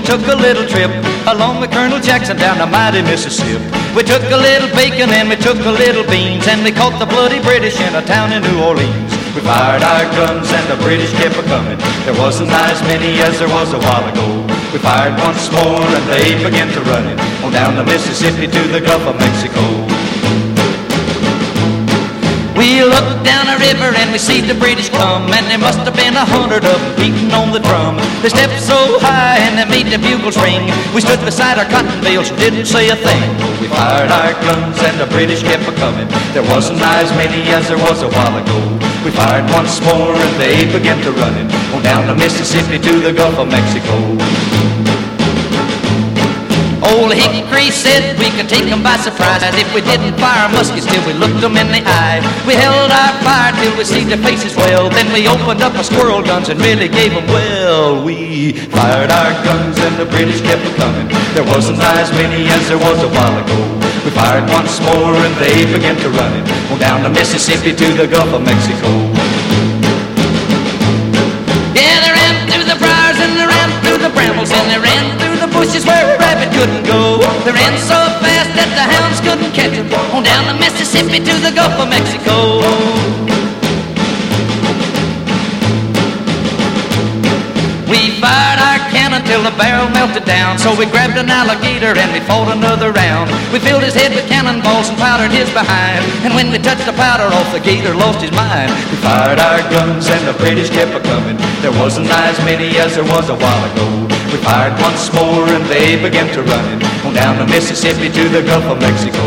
took a little trip along with Colonel Jackson down the mighty Mississippi. We took a little bacon and we took a little beans, and we caught the bloody British in a town in New Orleans. We fired our guns and the British kept a-coming. There wasn't as many as there was a while ago. We fired once more and they began to run it on down the Mississippi to the Gulf of Mexico. We looked down the river and we see the British come, and there must have been 100 of them beating on the drum. They stepped so high and they made the bugles ring. We stood beside our cotton bales and didn't say a thing. We fired our guns and the British kept a-coming. There wasn't as many as there was a while ago. We fired once more and they began to run it on down the Mississippi to the Gulf of Mexico. Old Hickory said we could take them by surprise if we didn't fire muskets till we looked them in the eye. We held our fire till we see their faces well, then we opened up our squirrel guns and really gave them well. We fired our guns and the British kept coming. There wasn't as many as there was a while ago. We fired once more and they began to run it on down the Mississippi to the Gulf of Mexico. Yeah, they ran through the briars and they ran through the brambles and they ran through the bushes where a rabbit couldn't go. They ran so fast that the hounds couldn't catch them on down the Mississippi to the Gulf of Mexico. We fired our cannon till the barrel melted down, so we grabbed an alligator and we fought another round. We filled his head with cannonballs and powdered his behind, and when we touched the powder off, the gator lost his mind. We fired our guns and the British kept a-coming. There wasn't as many as there was a while ago. We fired once more and they began to run it on down the Mississippi to the Gulf of Mexico.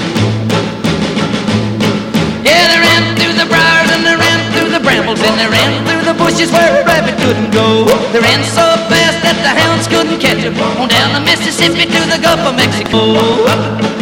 Yeah, they ran through the briars and they ran through the brambles and they ran through the bushes where a rabbit couldn't go. They ran so fast that the hounds couldn't catch them on down the Mississippi to the Gulf of Mexico.